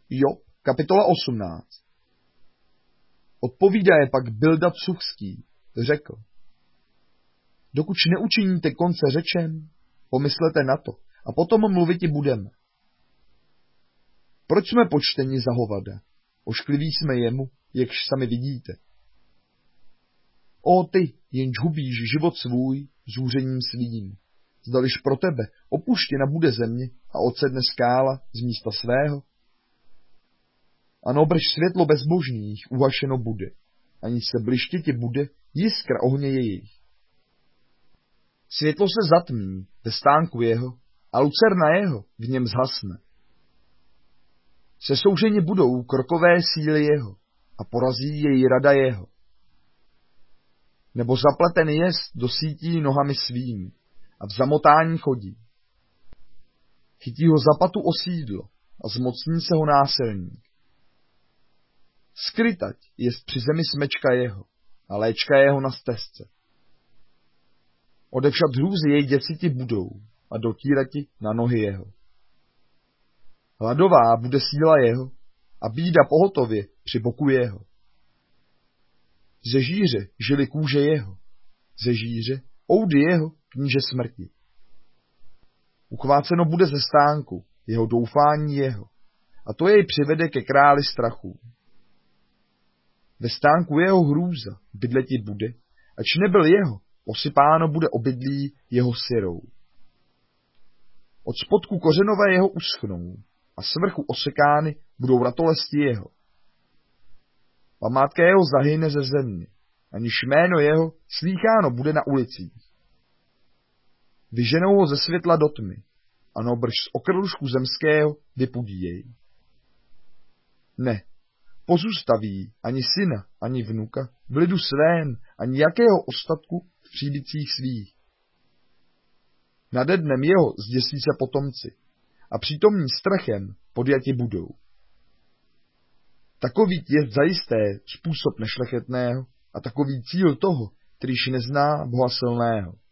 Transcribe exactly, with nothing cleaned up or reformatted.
Job, kapitola osmnáct. Odpovídaje pak Bildad Suchský, řekl: Dokud neučiníte konce řečem, pomyslete na to a potom mluviti budeme. Proč jsme počteni za hovada? Oškliví jsme jemu, jakž sami vidíte. O ty, jenž hubíš život svůj zůřením svým, zdališ pro tebe opuštěna bude země a odsedne skála z místa svého? Ano, brž světlo bezbožných uhašeno bude, ani se blištěti bude jiskra ohně jejich. Světlo se zatmí ve stánku jeho a lucerna jeho v něm zhasne. Sesouženě budou krokové síly jeho a porazí její rada jeho. Nebo zapleten jest do sítí nohami svými a v zamotání chodí. Chytí ho zapatu o sídlo a zmocní se ho násilník. Skrytať jest při zemi smečka jeho a léčka jeho na stezce. Odevšad hrůzy jej děsiti budou a dotírati na nohy jeho. Hladová bude síla jeho a bída pohotově při boku jeho. Ze žíře žili kůže jeho, ze žíře oudy jeho kníže smrti. Uchváceno bude ze stánku jeho doufání jeho a to jej přivede ke králi strachů. Ve stánku jeho hrůza bydleti bude, ač nebyl jeho, osypáno bude obydlí jeho syrou. Od spodku kořenové jeho uschnou a svrchu osekány budou ratolesti jeho. Památka jeho zahyne ze země, aniž jméno jeho slýcháno bude na ulicích. Vyženou ho ze světla do tmy, ano brž z okrlušku zemského vypudí jej. Ne, pozůstaví ani syna, ani vnuka, v lidu svém, ani jakého ostatku v příbytcích svých. Nade dnem jeho zděsí se potomci a přítomní strachem podjati budou. Takový je zajisté způsob nešlechetného a takový cíl toho, kterýž nezná Boha silného.